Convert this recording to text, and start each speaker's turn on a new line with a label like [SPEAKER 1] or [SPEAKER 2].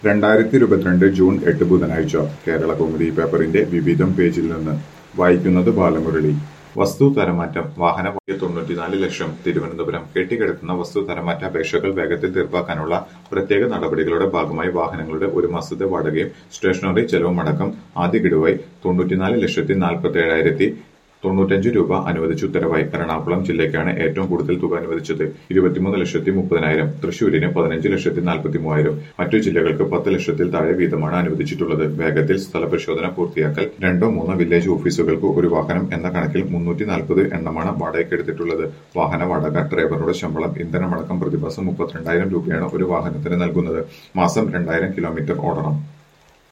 [SPEAKER 1] June 8 ബുധനാഴ്ച കേരളകൗമുദി പേപ്പറിന്റെ വിവിധം പേജിൽ നിന്ന് വായിക്കുന്നത് ബാലമുരളി. വസ്തു തരംമാറ്റം വാഹന 94 ലക്ഷം. തിരുവനന്തപുരം കെട്ടിക്കിടക്കുന്ന വസ്തു തരംമാറ്റ അപേക്ഷകൾ വേഗത്തിൽ തീർപ്പാക്കാനുള്ള പ്രത്യേക നടപടികളുടെ ഭാഗമായി വാഹനങ്ങളുടെ ഒരു മാസത്തെ വാടകയും സ്റ്റേഷനറി ചെലവുമടക്കം ആദ്യ ഗഡുവായി 94,47,095 രൂപ അനുവദിച്ച് ഉത്തരവായി. എറണാകുളം ജില്ലയ്ക്കാണ് ഏറ്റവും കൂടുതൽ തുക അനുവദിച്ചത്, 23,30,000. തൃശൂരിന് 15,43,000. മറ്റു ജില്ലകൾക്ക് 10 ലക്ഷത്തിൽ താഴെ വീതമാണ് അനുവദിച്ചിട്ടുള്ളത്. വേഗത്തിൽ സ്ഥലപരിശോധന പൂർത്തിയാക്കൽ. 2-3 വില്ലേജ് ഓഫീസുകൾക്ക് ഒരു വാഹനം എന്ന കണക്കിൽ 340 എണ്ണമാണ് വാടകയ്ക്കെടുത്തിട്ടുള്ളത്. വാഹന വാടക, ഡ്രൈവറുടെ ശമ്പളം, ഇന്ധനമടക്കം പ്രതിമാസം 32,000 രൂപയാണ് ഒരു വാഹനത്തിന് നൽകുന്നത്. മാസം 2,000 കിലോമീറ്റർ ഓടണം.